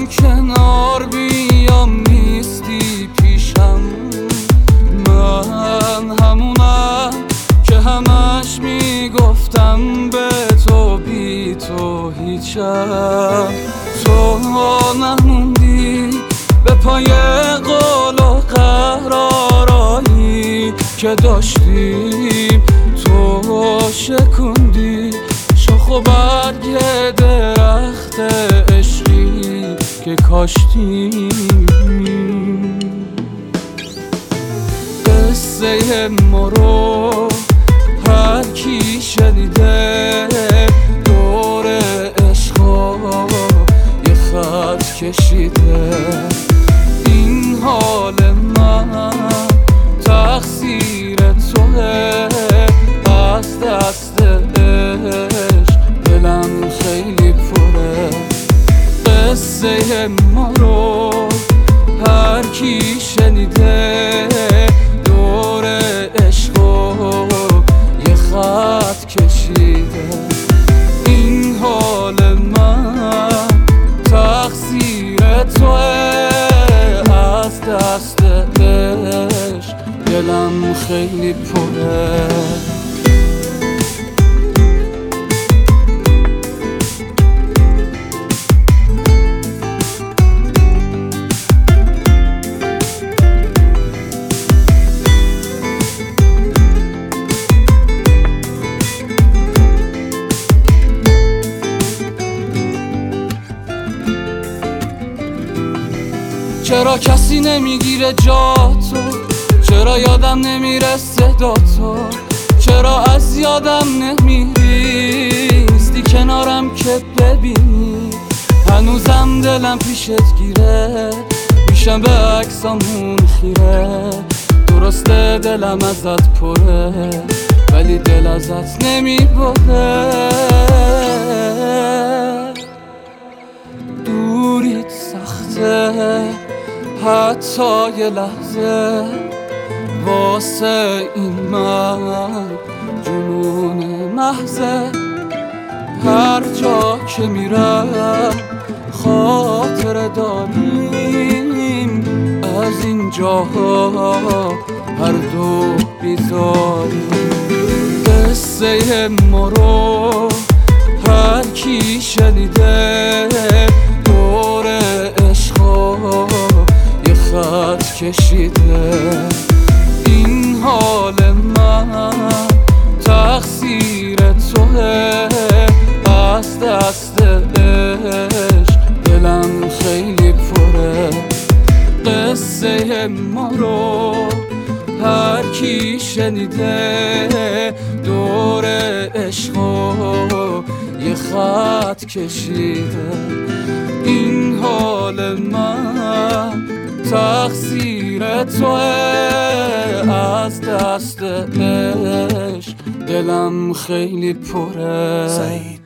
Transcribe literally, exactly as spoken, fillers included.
من کنار بیام نیستی پیشم. من همونم که همش میگفتم به تو بی تو هیچم. تو نموندی به پای قول و قرارایی که داشتیم. تو شکوندی شاخ و برگ درخت عشقی که کاشتیم. قصه ما رو هر کی شنیده دور عشقا یه خط کشیده. این حال من تقصیر توه، از دست عشق دلم خیلی پره. قصه ما رو هر کی شنیده دور عشقا یه خط کشیده. این حال من تقصیر توه، از دست عشق دلم خیلی پره. چرا کسی نمیگیره جا تو؟ چرا یادم نمیره صدا تو؟ چرا از یادم نمیریستی کنارم که ببینی؟ هنوزم دلم پیشت گیره، میشم به عکسامون خیره. درسته دلم ازت پره ولی دل ازت نمیبره. دوریت سخته حتی یه لحظه، واسه این من جنون محضه. هر جا که میرم خاطر داریم، از این جاها هر دو بیزاریم. قصه ما رو هر کی شنیده دور عشقا یه خط کشیده. این حال من تقصیر توه، از دست عشق دلم خیلی پره. قصه ما رو هر کی شنیده دور عشقا یه خط کشیده. این حال من تقصیر توه، از دست عشق دلم خیلی پره.